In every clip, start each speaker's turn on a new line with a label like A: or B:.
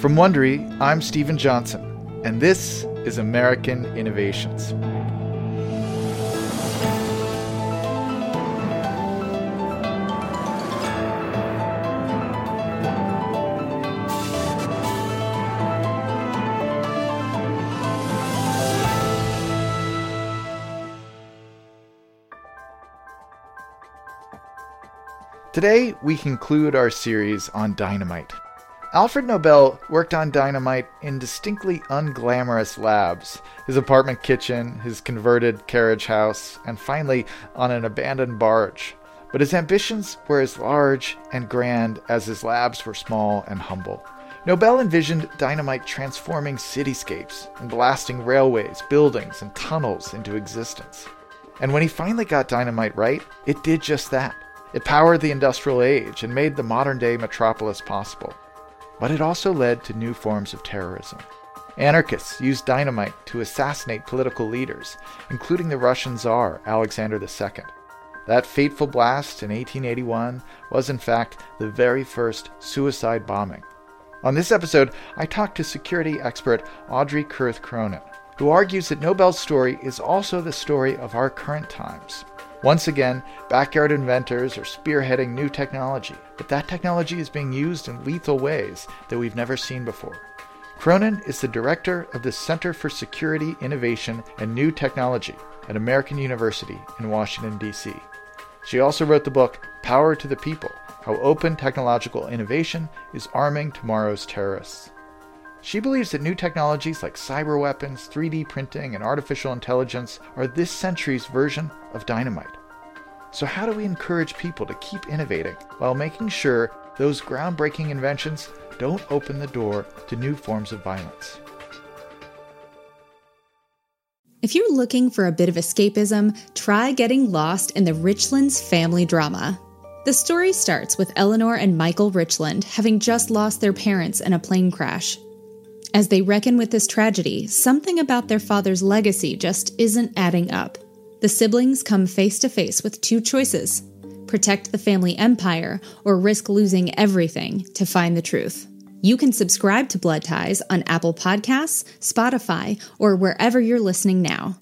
A: From Wondery, I'm Stephen Johnson, and this is American Innovations. Today, we conclude our series on dynamite. Alfred Nobel worked on dynamite in distinctly unglamorous labs, his apartment kitchen, his converted carriage house, and finally on an abandoned barge. But his ambitions were as large and grand as his labs were small and humble. Nobel envisioned dynamite transforming cityscapes and blasting railways, buildings, and tunnels into existence. And when he finally got dynamite right, it did just that. It powered the industrial age and made the modern-day metropolis possible. But it also led to new forms of terrorism. Anarchists used dynamite to assassinate political leaders, including the Russian Tsar Alexander II. That fateful blast in 1881 was, in fact, the very first suicide bombing. On this episode, I talked to security expert Audrey Kurth Cronin, who argues that Nobel's story is also the story of our current times. Once again, backyard inventors are spearheading new technology, but that technology is being used in lethal ways that we've never seen before. Cronin is the director of the Center for Security, Innovation, and New Technology at American University in Washington, D.C. She also wrote the book Power to the People: How Open Technological Innovation is Arming Tomorrow's Terrorists. She believes that new technologies like cyber weapons, 3D printing, and artificial intelligence are this century's version of dynamite. So how do we encourage people to keep innovating while making sure those groundbreaking inventions don't open the door to new forms of violence?
B: If you're looking for a bit of escapism, try getting lost in the Richlands family drama. The story starts with Eleanor and Michael Richland having just lost their parents in a plane crash. As they reckon with this tragedy, something about their father's legacy just isn't adding up. The siblings come face to face with two choices: protect the family empire or risk losing everything to find the truth. You can subscribe to Blood Ties on Apple Podcasts, Spotify, or wherever you're listening now.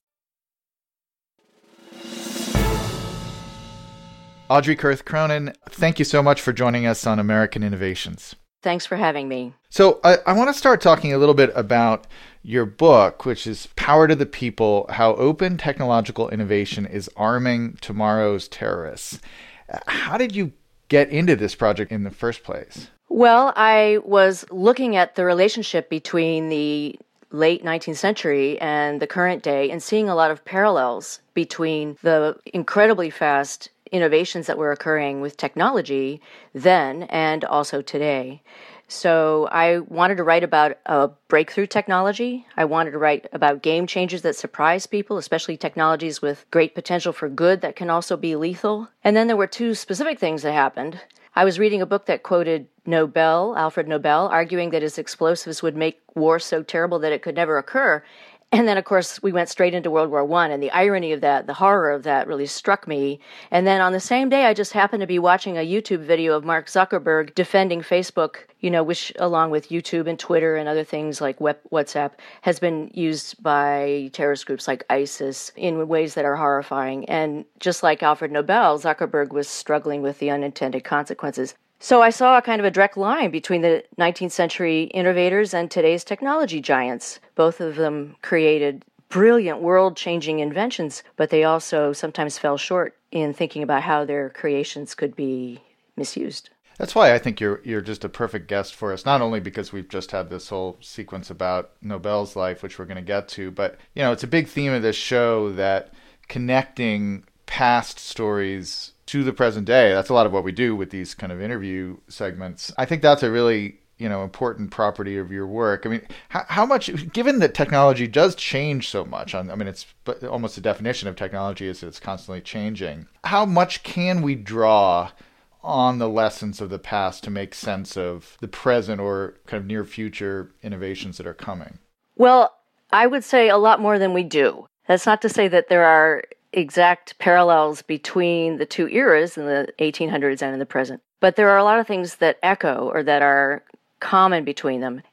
A: Audrey Kurth Cronin, thank you so much for joining us on American Innovations.
C: Thanks for having me.
A: So I want to start talking a little bit about your book, which is Power to the People: How Open Technological Innovation is Arming Tomorrow's Terrorists. How did you get into this project in the first place?
C: Well, I was looking at the relationship between the late 19th century and the current day and seeing a lot of parallels between the incredibly fast innovations that were occurring with technology then and also today. So I wanted to write about a breakthrough technology. I wanted to write about game changers that surprise people, especially technologies with great potential for good that can also be lethal. And then there were two specific things that happened. I was reading a book that quoted Alfred Nobel, arguing that his explosives would make war so terrible that it could never occur. And then, of course, we went straight into World War I, and the irony of that, the horror of that really struck me. And then on the same day, I just happened to be watching a YouTube video of Mark Zuckerberg defending Facebook, which along with YouTube and Twitter and other things like WhatsApp has been used by terrorist groups like ISIS in ways that are horrifying. And just like Alfred Nobel, Zuckerberg was struggling with the unintended consequences. So I saw a kind of a direct line between the 19th century innovators and today's technology giants. Both of them created brilliant world-changing inventions, but they also sometimes fell short in thinking about how their creations could be misused.
A: That's why I think you're just a perfect guest for us, not only because we've just had this whole sequence about Nobel's life, which we're going to get to, but it's a big theme of this show that connecting past stories to the present day. That's a lot of what we do with these kind of interview segments. I think that's a really, important property of your work. I mean, how much, given that technology does change so much, it's almost the definition of technology is that it's constantly changing. How much can we draw on the lessons of the past to make sense of the present or kind of near future innovations that are coming?
C: Well, I would say a lot more than we do. That's not to say that there are exact parallels between the two eras in the 1800s and in the present. But there are a lot of things that echo or that are common between them.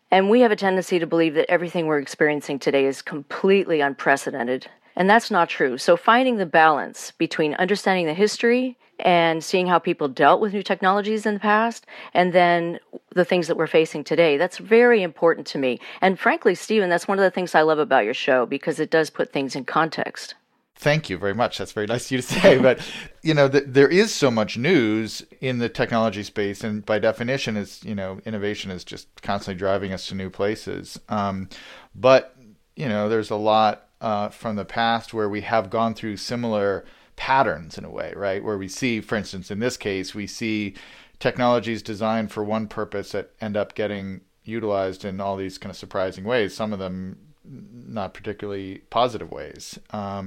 C: And we have a tendency to believe that everything we're experiencing today is completely unprecedented. And that's not true. So finding the balance between understanding the history and seeing how people dealt with new technologies in the past, and then the things that we're facing today, that's very important to me. And frankly, Stephen, that's one of the things I love about your show, because it does put things in context.
A: Thank you very much. That's very nice of you to say. But, there is so much news in the technology space. And by definition, innovation is just constantly driving us to new places. But there's a lot from the past where we have gone through similar patterns in a way, right? Where we see, for instance, in this case, we see technologies designed for one purpose that end up getting utilized in all these kind of surprising ways. Some of them not particularly positive ways.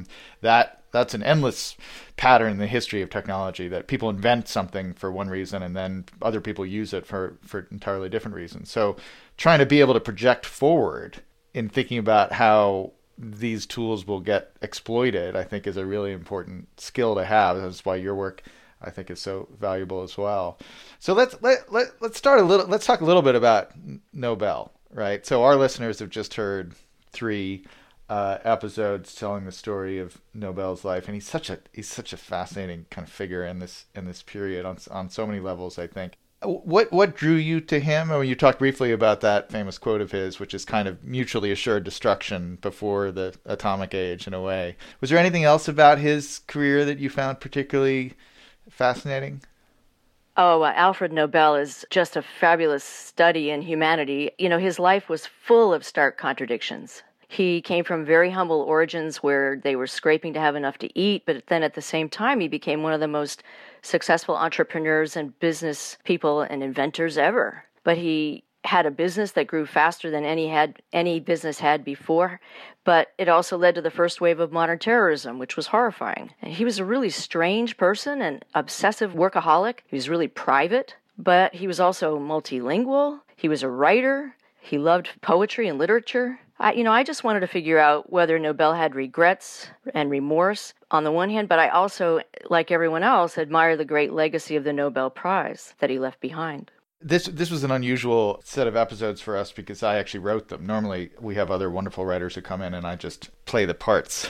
A: That's an endless pattern in the history of technology, that people invent something for one reason and then other people use it for entirely different reasons. So trying to be able to project forward in thinking about how these tools will get exploited, I think, is a really important skill to have. That's why your work, I think, is so valuable as well. So let's start let's talk a little bit about Nobel, right? So our listeners have just heard 3 episodes telling the story of Nobel's life, and he's such a fascinating kind of figure in this period on so many levels, I think. What drew you to him? I mean, you talked briefly about that famous quote of his, which is kind of mutually assured destruction before the atomic age, in a way. Was there anything else about his career that you found particularly fascinating?
C: Oh, Alfred Nobel is just a fabulous study in humanity. His life was full of stark contradictions. He came from very humble origins where they were scraping to have enough to eat, but then at the same time, he became one of the most successful entrepreneurs and business people and inventors ever. But he had a business that grew faster than any business had before, but it also led to the first wave of modern terrorism, which was horrifying. And he was a really strange person, an obsessive workaholic. He was really private, but he was also multilingual. He was a writer. He loved poetry and literature. I just wanted to figure out whether Nobel had regrets and remorse on the one hand, but I also, like everyone else, admire the great legacy of the Nobel Prize that he left behind.
A: This was an unusual set of episodes for us because I actually wrote them. Normally, we have other wonderful writers who come in and I just play the parts.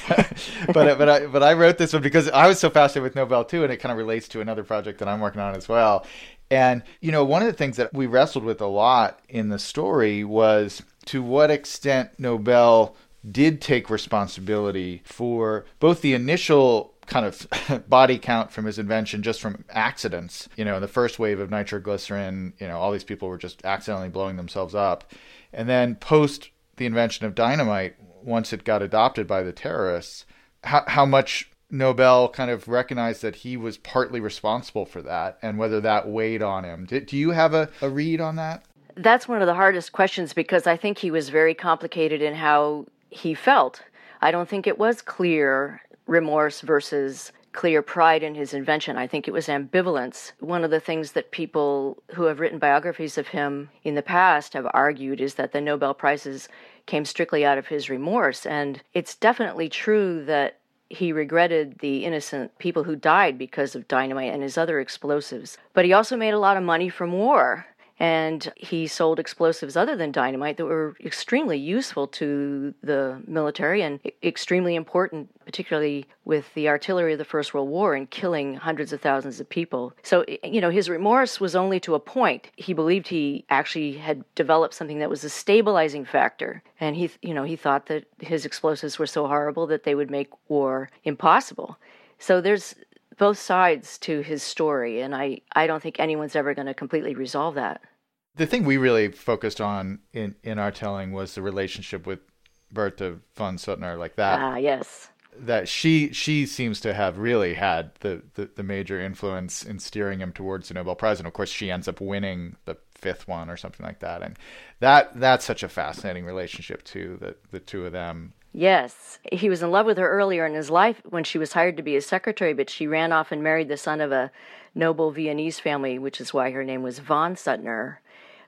A: but I wrote this one because I was so fascinated with Nobel too, and it kind of relates to another project that I'm working on as well. And one of the things that we wrestled with a lot in the story was to what extent Nobel did take responsibility for both the initial kind of body count from his invention just from accidents. The first wave of nitroglycerin, all these people were just accidentally blowing themselves up. And then post the invention of dynamite, once it got adopted by the terrorists, how much Nobel kind of recognized that he was partly responsible for that and whether that weighed on him. Do you have a read on that?
C: That's one of the hardest questions because I think he was very complicated in how he felt. I don't think it was clear remorse versus clear pride in his invention. I think it was ambivalence. One of the things that people who have written biographies of him in the past have argued is that the Nobel Prizes came strictly out of his remorse. And it's definitely true that he regretted the innocent people who died because of dynamite and his other explosives. But he also made a lot of money from war. And he sold explosives other than dynamite that were extremely useful to the military and extremely important, particularly with the artillery of the First World War and killing hundreds of thousands of people. So, his remorse was only to a point. He believed he actually had developed something that was a stabilizing factor. And he thought that his explosives were so horrible that they would make war impossible. So there's both sides to his story, and I don't think anyone's ever going to completely resolve that.
A: The thing we really focused on in our telling was the relationship with Bertha von Suttner, like that.
C: Ah, yes.
A: That she seems to have really had the major influence in steering him towards the Nobel Prize, and of course she ends up winning the 5th one or something like that. And that's such a fascinating relationship too, the two of them.
C: Yes. He was in love with her earlier in his life when she was hired to be his secretary, but she ran off and married the son of a noble Viennese family, which is why her name was von Suttner.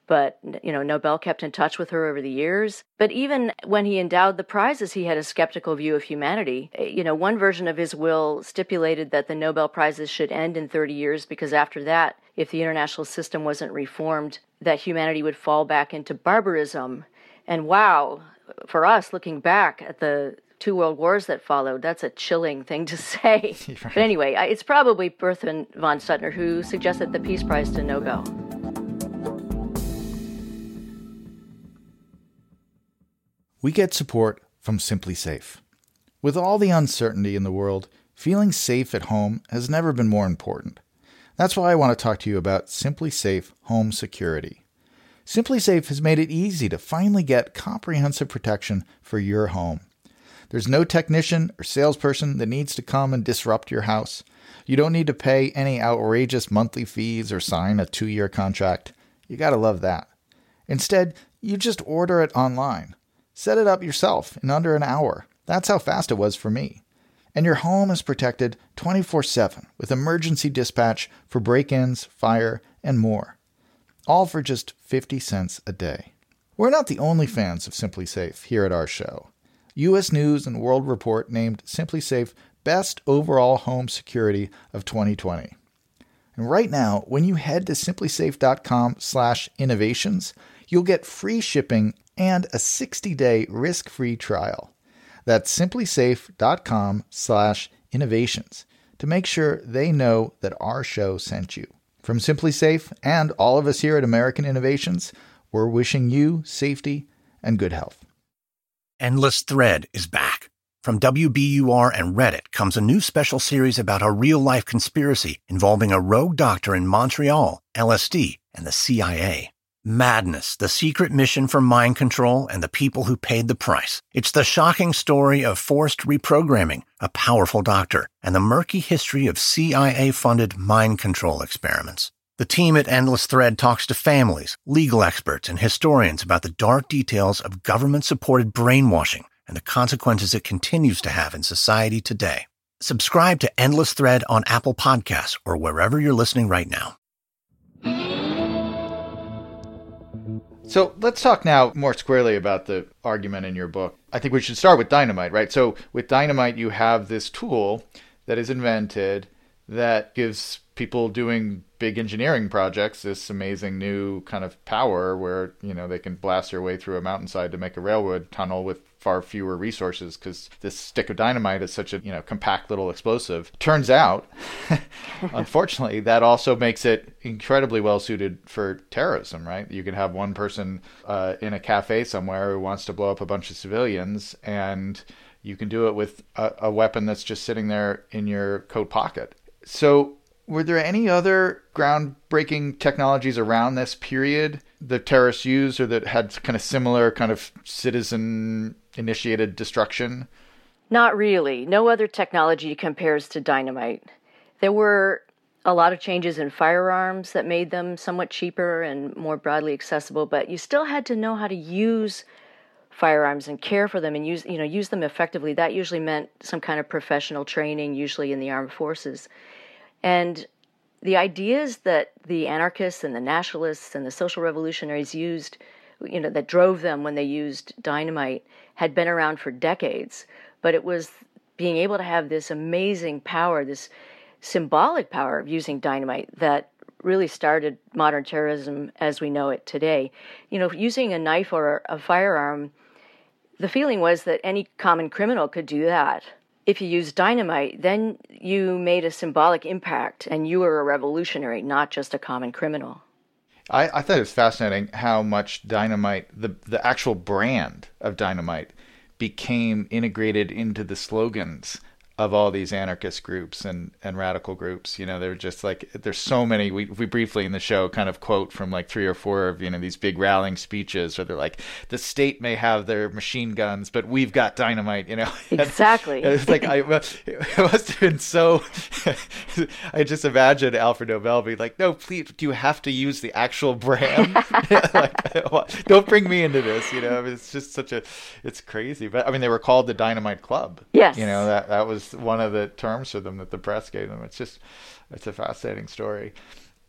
C: But, Nobel kept in touch with her over the years. But even when he endowed the prizes, he had a skeptical view of humanity. One version of his will stipulated that the Nobel Prizes should end in 30 years because after that, if the international system wasn't reformed, that humanity would fall back into barbarism. And wow, for us, looking back at the 2 world wars that followed, that's a chilling thing to say. Right. But anyway, it's probably Bertha von Suttner who suggested the Peace Prize to Nobel.
A: We get support from Simply Safe. With all the uncertainty in the world, feeling safe at home has never been more important. That's why I want to talk to you about Simply Safe Home Security. Simply Safe has made it easy to finally get comprehensive protection for your home. There's no technician or salesperson that needs to come and disrupt your house. You don't need to pay any outrageous monthly fees or sign a 2-year contract. You gotta love that. Instead, you just order it online. Set it up yourself in under an hour. That's how fast it was for me. And your home is protected 24/7 with emergency dispatch for break-ins, fire, and more. All for just 50 cents a day. We're not the only fans of Simply Safe here at our show. U.S. News and World Report named Simply Safe Best Overall Home Security of 2020. And right now, when you head to simplysafe.com/innovations, you'll get free shipping and a 60-day risk-free trial. That's simplysafe.com/innovations to make sure they know that our show sent you. From Simply Safe and all of us here at American Innovations, we're wishing you safety and good health.
D: Endless Thread is back. From WBUR and Reddit comes a new special series about a real-life conspiracy involving a rogue doctor in Montreal, LSD, and the CIA. Madness, the secret mission for mind control, and the people who paid the price. It's the shocking story of forced reprogramming, a powerful doctor, and the murky history of CIA-funded mind control experiments. The team at Endless Thread talks to families, legal experts, and historians about the dark details of government-supported brainwashing and the consequences it continues to have in society today. Subscribe to Endless Thread on Apple Podcasts or wherever you're listening right now.
A: So let's talk now more squarely about the argument in your book. I think we should start with dynamite, right? So with dynamite, you have this tool that is invented that gives people doing big engineering projects this amazing new kind of power where, they can blast their way through a mountainside to make a railroad tunnel with far fewer resources because this stick of dynamite is such a, compact little explosive. Turns out, unfortunately, that also makes it incredibly well suited for terrorism, right? You can have one person in a cafe somewhere who wants to blow up a bunch of civilians, and you can do it with a weapon that's just sitting there in your coat pocket. So were there any other groundbreaking technologies around this period that terrorists used or that had kind of similar kind of citizen-initiated destruction?
C: Not really. No other technology compares to dynamite. There were a lot of changes in firearms that made them somewhat cheaper and more broadly accessible, but you still had to know how to use firearms and care for them and use them effectively. That usually meant some kind of professional training, usually in the armed forces. And the ideas that the anarchists and the nationalists and the social revolutionaries used, that drove them when they used dynamite, had been around for decades. But it was being able to have this amazing power, this symbolic power of using dynamite that really started modern terrorism as we know it today. Using a knife or a firearm, the feeling was that any common criminal could do that. If you used dynamite, then you made a symbolic impact and you were a revolutionary, not just a common criminal.
A: I thought it was fascinating how much dynamite, the actual brand of dynamite, became integrated into the slogans of all these anarchist groups and radical groups. They're just like, there's so many, we briefly in the show kind of quote from like 3 or 4 of, these big rallying speeches where they're like, the state may have their machine guns, but we've got dynamite,
C: Exactly.
A: And it's like, it must have been so, I just imagine Alfred Nobel being like, no, please, do you have to use the actual brand? Don't bring me into this, it's just it's crazy. But they were called the Dynamite Club.
C: Yes.
A: That was one of the terms for them that the press gave them. It's a fascinating story.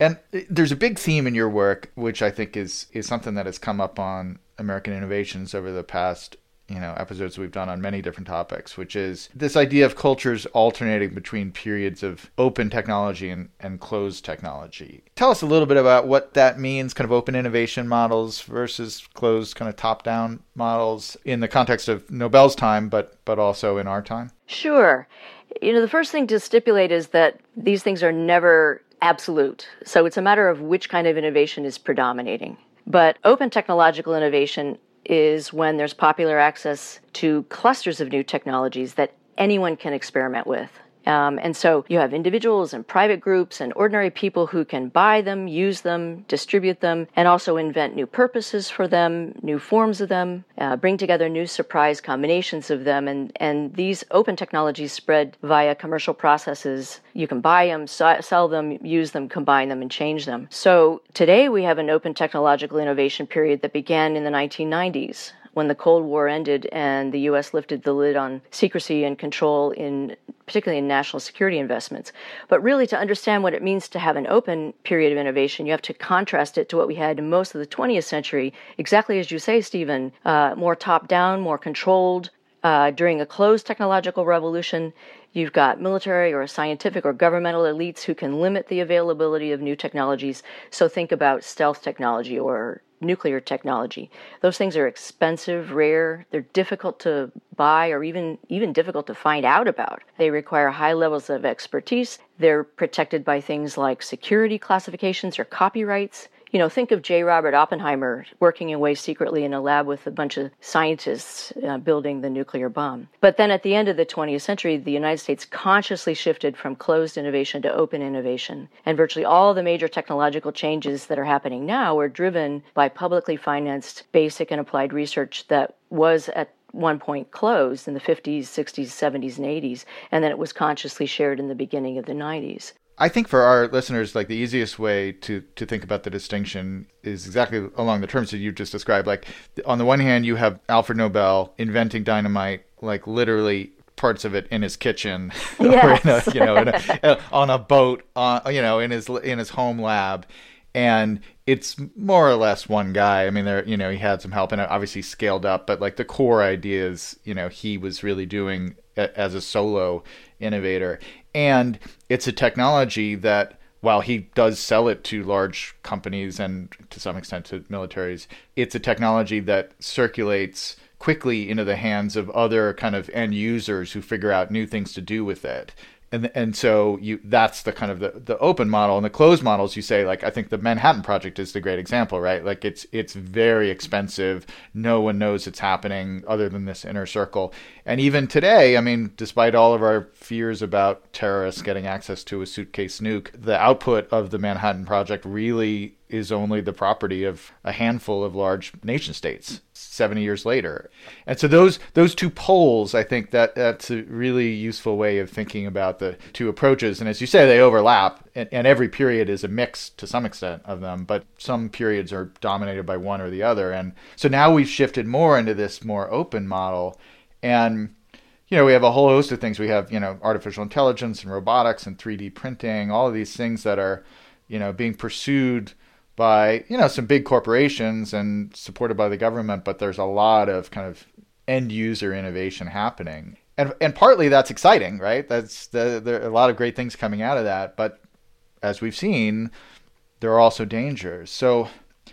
A: And there's a big theme in your work, which I think is something that has come up on American Innovations over the past episodes we've done on many different topics, which is this idea of cultures alternating between periods of open technology and closed technology. Tell us a little bit about what that means, kind of open innovation models versus closed kind of top-down models in the context of Nobel's time, but also in our time.
C: Sure. The first thing to stipulate is that these things are never absolute. So it's a matter of which kind of innovation is predominating. But open technological innovation is when there's popular access to clusters of new technologies that anyone can experiment with. And so you have individuals and private groups and ordinary people who can buy them, use them, distribute them, and also invent new purposes for them, new forms of them, bring together new surprise combinations of them. And these open technologies spread via commercial processes. You can buy them, sell them, use them, combine them, and change them. So today we have an open technological innovation period that began in the 1990s. When the Cold War ended and the U.S. lifted the lid on secrecy and control particularly in national security investments. But really, to understand what it means to have an open period of innovation, you have to contrast it to what we had in most of the 20th century, exactly as you say, Stephen, more top-down, more controlled. During a closed technological revolution, you've got military or scientific or governmental elites who can limit the availability of new technologies. So think about stealth technology or nuclear technology. Those things are expensive, rare, they're difficult to buy or even difficult to find out about. They require high levels of expertise. They're protected by things like security classifications or copyrights. Think of J. Robert Oppenheimer working away secretly in a lab with a bunch of scientists building the nuclear bomb. But then at the end of the 20th century, the United States consciously shifted from closed innovation to open innovation. And virtually all the major technological changes that are happening now are driven by publicly financed basic and applied research that was at one point closed in the 50s, 60s, 70s, and 80s, and then it was consciously shared in the beginning of the 90s.
A: I think for our listeners, like the easiest way to think about the distinction is exactly along the terms that you just described. Like on the one hand, you have Alfred Nobel inventing dynamite, like literally parts of it in his kitchen,
C: yes.
A: or on a boat, in his home lab, and it's more or less one guy. I mean, he had some help and it obviously scaled up, but like the core ideas, he was really doing as a solo innovator. And it's a technology that, while he does sell it to large companies and to some extent to militaries, it's a technology that circulates quickly into the hands of other kind of end users who figure out new things to do with it. And so that's the kind of the open model. And the closed models, you say, like, I think the Manhattan Project is the great example, right? Like it's very expensive. No one knows it's happening other than this inner circle. And even today, I mean, despite all of our fears about terrorists getting access to a suitcase nuke, the output of the Manhattan Project really is only the property of a handful of large nation states 70 years later. And so those two poles, I think that's a really useful way of thinking about the two approaches. And as you say, they overlap, and every period is a mix to some extent of them, but some periods are dominated by one or the other. And so now we've shifted more into this more open model. And we have a whole host of things. We have, artificial intelligence and robotics and 3D printing, all of these things that are, being pursued by, some big corporations and supported by the government, but there's a lot of kind of end user innovation happening. And partly that's exciting, right? There are a lot of great things coming out of that. But as we've seen, there are also dangers. So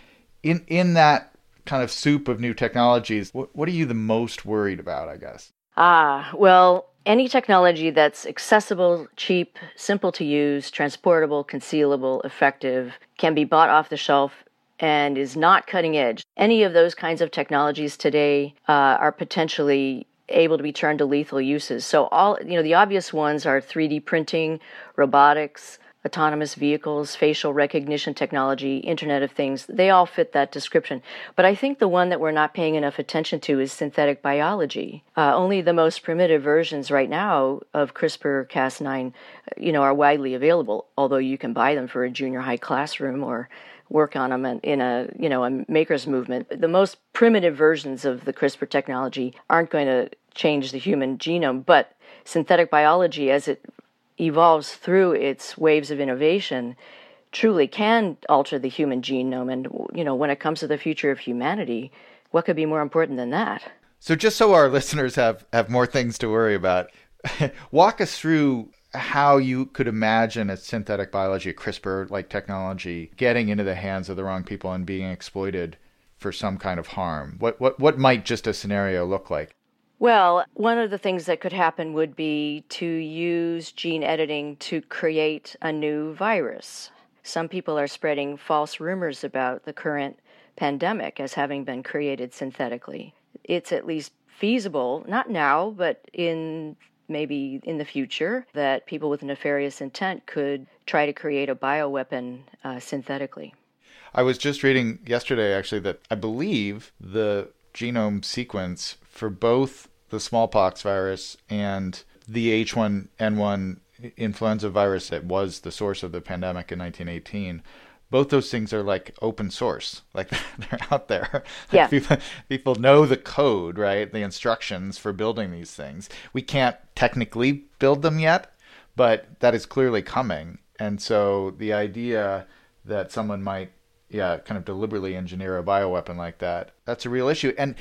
A: in that kind of soup of new technologies, what are you the most worried about, I guess?
C: Well, any technology that's accessible, cheap, simple to use, transportable, concealable, effective, can be bought off the shelf, and is not cutting edge. Any of those kinds of technologies today are potentially able to be turned to lethal uses. So the obvious ones are 3D printing, robotics, autonomous vehicles, facial recognition technology, Internet of Things. They all fit that description. But I think the one that we're not paying enough attention to is synthetic biology. Only the most primitive versions right now of CRISPR-Cas9, are widely available, although you can buy them for a junior high classroom or work on them in a maker's movement. The most primitive versions of the CRISPR technology aren't going to change the human genome, but synthetic biology, as it evolves through its waves of innovation, truly can alter the human genome. And, when it comes to the future of humanity, what could be more important than that?
A: So just so our listeners have more things to worry about, walk us through how you could imagine a synthetic biology, a CRISPR-like technology, getting into the hands of the wrong people and being exploited for some kind of harm. What might just a scenario look like?
C: Well, one of the things that could happen would be to use gene editing to create a new virus. Some people are spreading false rumors about the current pandemic as having been created synthetically. It's at least feasible, not now, but maybe in the future, that people with nefarious intent could try to create a bioweapon synthetically.
A: I was just reading yesterday, actually, that I believe the genome sequence for both the smallpox virus and the H1N1 influenza virus that was the source of the pandemic in 1918, both those things are like open source, like they're out there.
C: Yeah.
A: People know the code, right? The instructions for building these things. We can't technically build them yet, but that is clearly coming. And so the idea that someone might, kind of deliberately engineer a bioweapon like that, that's a real issue. And,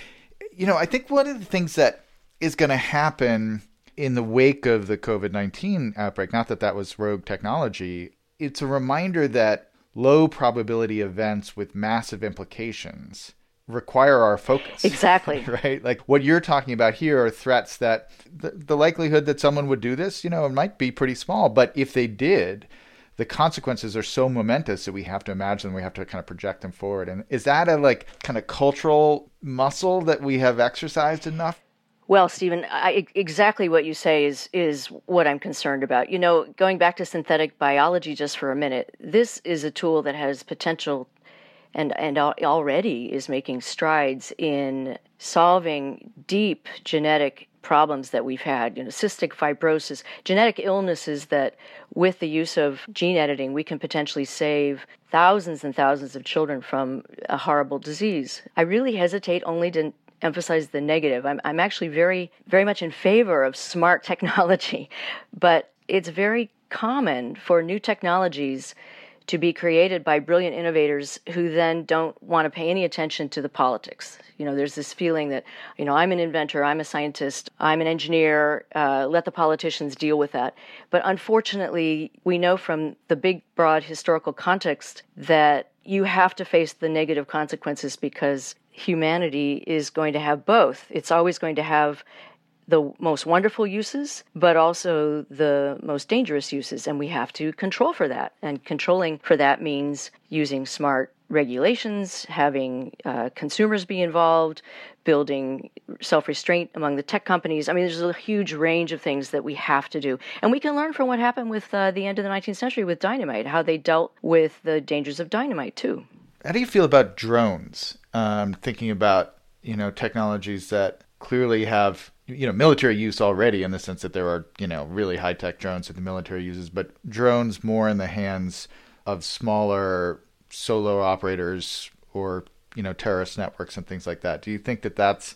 A: I think one of the things that is going to happen in the wake of the COVID-19 outbreak, not that was rogue technology, it's a reminder that low probability events with massive implications require our focus.
C: Exactly.
A: Right? Like what you're talking about here are threats that the likelihood that someone would do this, it might be pretty small. But if they did, the consequences are so momentous that we have to imagine, we have to kind of project them forward. And is that a kind of cultural muscle that we have exercised enough?
C: Well, Stephen, exactly what you say is what I'm concerned about. Going back to synthetic biology just for a minute, this is a tool that has potential and already is making strides in solving deep genetic problems that we've had, cystic fibrosis, genetic illnesses that with the use of gene editing, we can potentially save thousands and thousands of children from a horrible disease. I really hesitate only to emphasize the negative. I'm actually very, very much in favor of smart technology, but it's very common for new technologies to be created by brilliant innovators who then don't want to pay any attention to the politics. There's this feeling that, I'm an inventor, I'm a scientist, I'm an engineer, let the politicians deal with that. But unfortunately, we know from the big, broad historical context that you have to face the negative consequences because humanity is going to have both. It's always going to have the most wonderful uses, but also the most dangerous uses, and we have to control for that. And controlling for that means using smart regulations, having consumers be involved, building self-restraint among the tech companies. I mean, there's a huge range of things that we have to do. And we can learn from what happened with the end of the 19th century with dynamite, how they dealt with the dangers of dynamite, too.
A: How do you feel about drones? Thinking about, technologies that clearly have, military use already in the sense that there are, really high-tech drones that the military uses, but drones more in the hands of smaller solo operators or, terrorist networks and things like that. Do you think that that's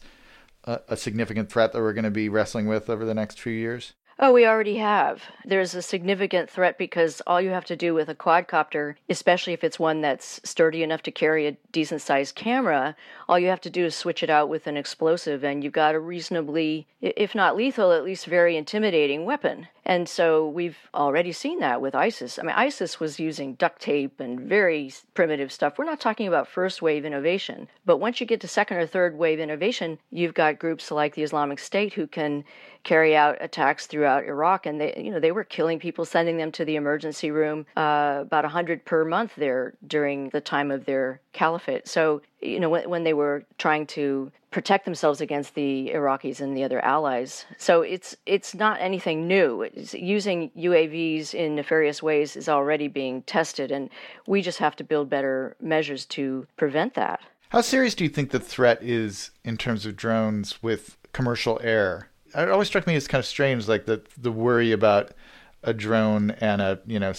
A: a significant threat that we're going to be wrestling with over the next few years?
C: Oh, we already have. There's a significant threat because all you have to do with a quadcopter, especially if it's one that's sturdy enough to carry a decent-sized camera, all you have to do is switch it out with an explosive, and you've got a reasonably, if not lethal, at least very intimidating weapon. And so we've already seen that with ISIS. I mean, ISIS was using duct tape and very primitive stuff. We're not talking about first-wave innovation. But once you get to second or third-wave innovation, you've got groups like the Islamic State who can carry out attacks throughout Iraq, and they were killing people, sending them to the emergency room, about 100 per month there during the time of their caliphate. So, when they were trying to protect themselves against the Iraqis and the other allies. So it's not anything new. Using UAVs in nefarious ways is already being tested, and we just have to build better measures to prevent that.
A: How serious do you think the threat is in terms of drones with commercial air? It always struck me as kind of strange, like the worry about a drone and a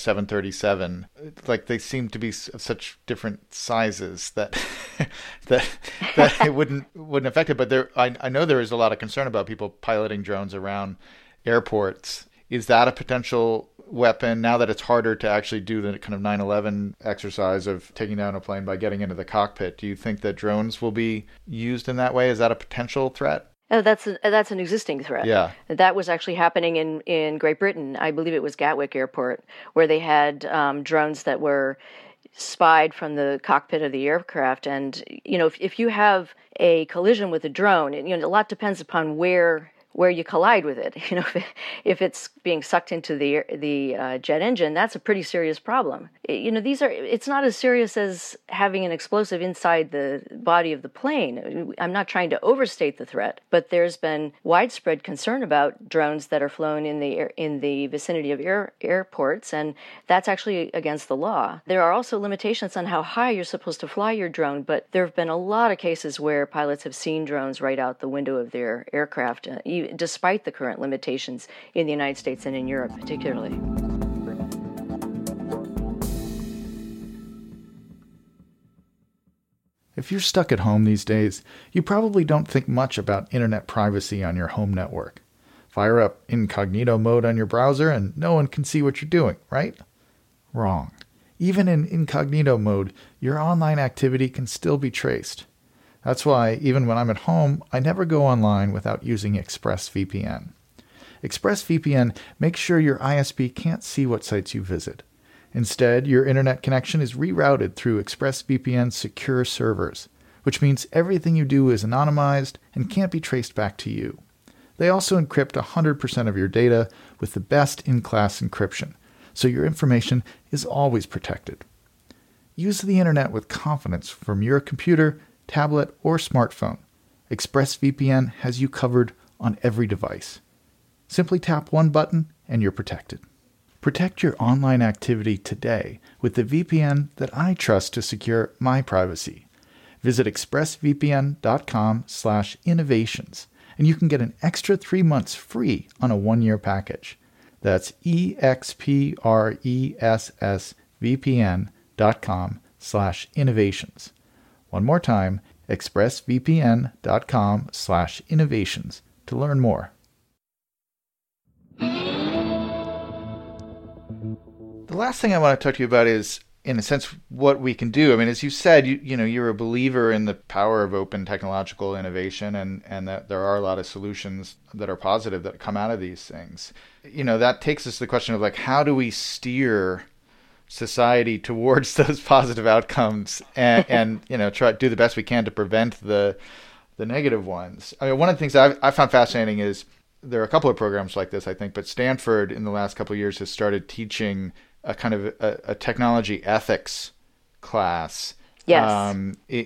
A: 737, like they seem to be such different sizes that that it wouldn't affect it. But I know there is a lot of concern about people piloting drones around airports. Is that a potential weapon, now that it's harder to actually do the kind of 9/11 exercise of taking down a plane by getting into the cockpit, do you think that drones will be used in that way? Is that a potential threat?
C: That's an existing threat.
A: Yeah.
C: That was actually happening in Great Britain. I believe it was Gatwick Airport, where they had drones that were spied from the cockpit of the aircraft. And, if you have a collision with a drone, a lot depends upon where you collide with it. If it's being sucked into the jet engine, that's a pretty serious problem. It's not as serious as having an explosive inside the body of the plane. I'm not trying to overstate the threat, but there's been widespread concern about drones that are flown in the vicinity of airports, and that's actually against the law. There are also limitations on how high you're supposed to fly your drone, but there have been a lot of cases where pilots have seen drones right out the window of their aircraft, despite the current limitations in the United States and in Europe particularly.
A: If you're stuck at home these days, you probably don't think much about internet privacy on your home network. Fire up incognito mode on your browser and no one can see what you're doing, right? Wrong. Even in incognito mode, your online activity can still be traced. That's why, even when I'm at home, I never go online without using ExpressVPN. ExpressVPN makes sure your ISP can't see what sites you visit. Instead, your internet connection is rerouted through ExpressVPN's secure servers, which means everything you do is anonymized and can't be traced back to you. They also encrypt 100% of your data with the best in-class encryption, so your information is always protected. Use the internet with confidence from your computer, tablet, or smartphone. ExpressVPN has you covered on every device. Simply tap one button and you're protected. Protect your online activity today with the VPN that I trust to secure my privacy. Visit expressvpn.com/innovations and you can get an extra 3 months free on a 1-year package. That's expressvpn.com/innovations. One more time, expressvpn.com/innovations to learn more. The last thing I want to talk to you about is, in a sense, what we can do. I mean, as you said, you're a believer in the power of open technological innovation and that there are a lot of solutions that are positive that come out of these things. That takes us to the question of, like, how do we steer society towards those positive outcomes and try to do the best we can to prevent the negative ones. I mean, one of the things I found fascinating is there are a couple of programs like this, I think, but Stanford in the last couple of years has started teaching a kind of a technology ethics class.
C: Yes.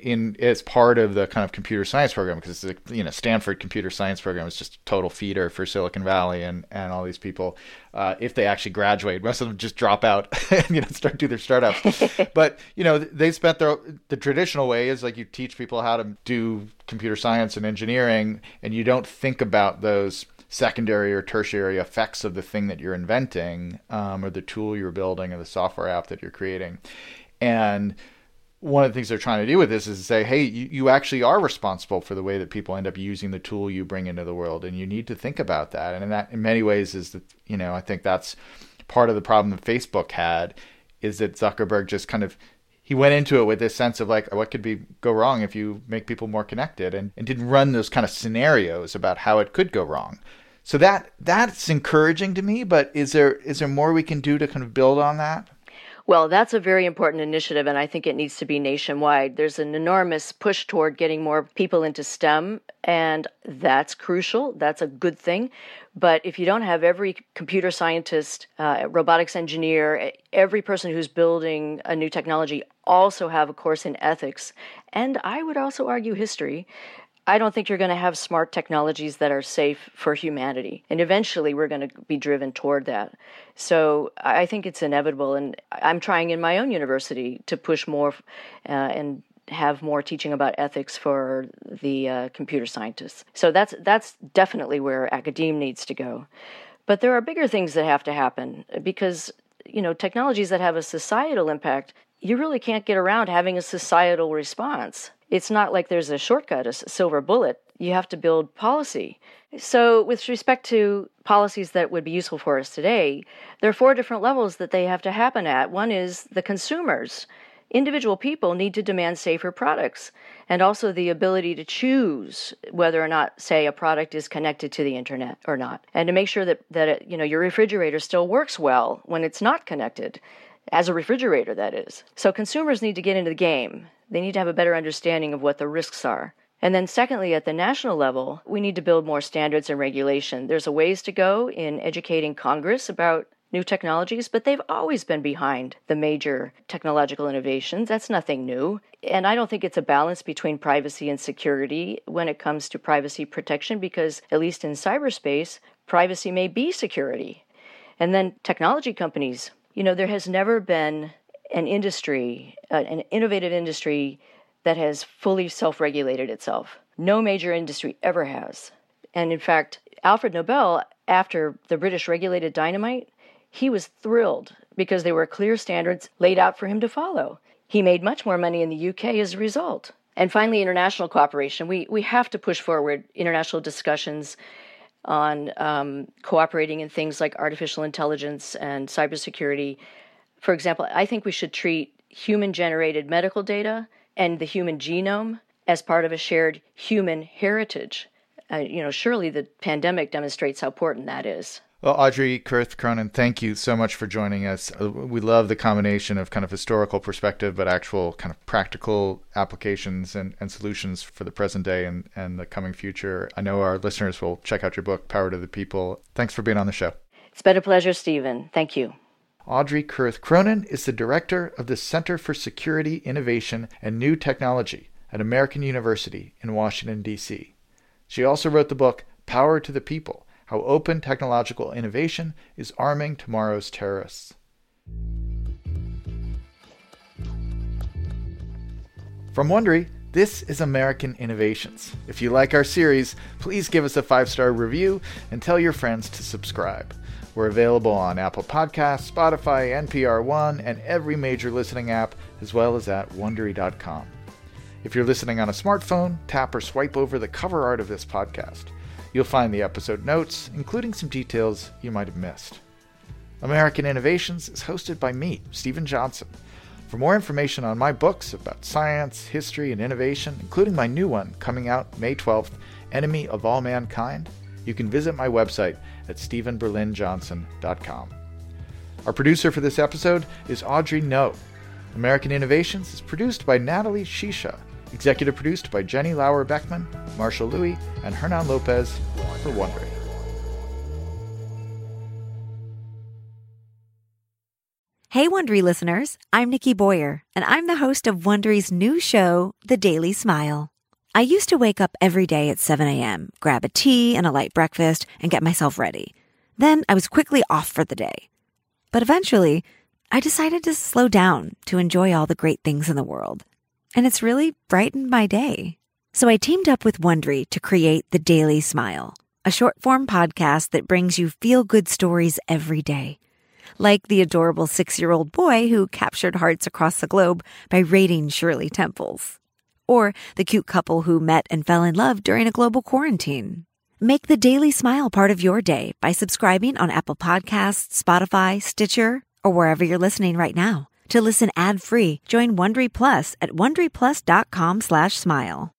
A: As part of the kind of computer science program, because Stanford computer science program is just a total feeder for Silicon Valley and all these people. If they actually graduate, most of them just drop out and start do their startups. But they spent the traditional way is like you teach people how to do computer science and engineering, and you don't think about those secondary or tertiary effects of the thing that you're inventing, or the tool you're building, or the software app that you're creating. And one of the things they're trying to do with this is to say, hey, you actually are responsible for the way that people end up using the tool you bring into the world, and you need to think about that. And that, in many ways, is that I think that's part of the problem that Facebook had, is that Zuckerberg just he went into it with this sense of like, what could go wrong if you make people more connected, and didn't run those kind of scenarios about how it could go wrong. So that's encouraging to me. But is there more we can do to kind of build on that?
C: Well, that's a very important initiative, and I think it needs to be nationwide. There's an enormous push toward getting more people into STEM, and that's crucial. That's a good thing. But if you don't have every computer scientist, robotics engineer, every person who's building a new technology also have a course in ethics, and I would also argue history, I don't think you're going to have smart technologies that are safe for humanity. And eventually we're going to be driven toward that. So I think it's inevitable. And I'm trying in my own university to push more and have more teaching about ethics for the computer scientists. So that's definitely where academia needs to go. But there are bigger things that have to happen because, technologies that have a societal impact, you really can't get around having a societal response. It's not like there's a shortcut, a silver bullet. You have to build policy. So with respect to policies that would be useful for us today, there are 4 different levels that they have to happen at. One is the consumers. Individual people need to demand safer products, and also the ability to choose whether or not, say, a product is connected to the internet or not, and to make sure that your refrigerator still works well when it's not connected, as a refrigerator, that is. So consumers need to get into the game. They need to have a better understanding of what the risks are. And then secondly, at the national level, we need to build more standards and regulation. There's a ways to go in educating Congress about new technologies, but they've always been behind the major technological innovations. That's nothing new. And I don't think it's a balance between privacy and security when it comes to privacy protection, because at least in cyberspace, privacy may be security. And then technology companies, there has never been an industry, an innovative industry that has fully self-regulated itself. No major industry ever has. And in fact, Alfred Nobel, after the British regulated dynamite, he was thrilled because there were clear standards laid out for him to follow. He made much more money in the UK as a result. And finally, international cooperation. We have to push forward international discussions on cooperating in things like artificial intelligence and cybersecurity. For example, I think we should treat human-generated medical data and the human genome as part of a shared human heritage. Surely the pandemic demonstrates how important that is.
A: Well, Audrey Kurth Cronin, thank you so much for joining us. We love the combination of kind of historical perspective, but actual kind of practical applications and solutions for the present day and the coming future. I know our listeners will check out your book, Power to the People. Thanks for being on the show.
C: It's been a pleasure, Stephen. Thank you.
A: Audrey Kurth Cronin is the director of the Center for Security, Innovation, and New Technology at American University in Washington, D.C. She also wrote the book, Power to the People: How Open Technological Innovation is Arming Tomorrow's Terrorists. From Wondery, this is American Innovations. If you like our series, please give us a 5-star review and tell your friends to subscribe. We're available on Apple Podcasts, Spotify, NPR One, and every major listening app, as well as at Wondery.com. If you're listening on a smartphone, tap or swipe over the cover art of this podcast. You'll find the episode notes, including some details you might have missed. American Innovations is hosted by me, Stephen Johnson. For more information on my books about science, history, and innovation, including my new one coming out May 12th, Enemy of All Mankind, you can visit my website at stephenberlinjohnson.com. Our producer for this episode is Audrey No. American Innovations is produced by Natalie Shisha, executive produced by Jenny Lauer-Beckman, Marshall Louis, and Hernan Lopez for Wondery.
E: Hey, Wondery listeners, I'm Nikki Boyer, and I'm the host of Wondery's new show, The Daily Smile. I used to wake up every day at 7 a.m., grab a tea and a light breakfast, and get myself ready. Then I was quickly off for the day. But eventually, I decided to slow down to enjoy all the great things in the world. And it's really brightened my day. So I teamed up with Wondery to create The Daily Smile, a short-form podcast that brings you feel-good stories every day. Like the adorable 6-year-old boy who captured hearts across the globe by raiding Shirley Temples. Or the cute couple who met and fell in love during a global quarantine. Make The Daily Smile part of your day by subscribing on Apple Podcasts, Spotify, Stitcher, or wherever you're listening right now. To listen ad-free, join Wondery Plus at wonderyplus.com/smile.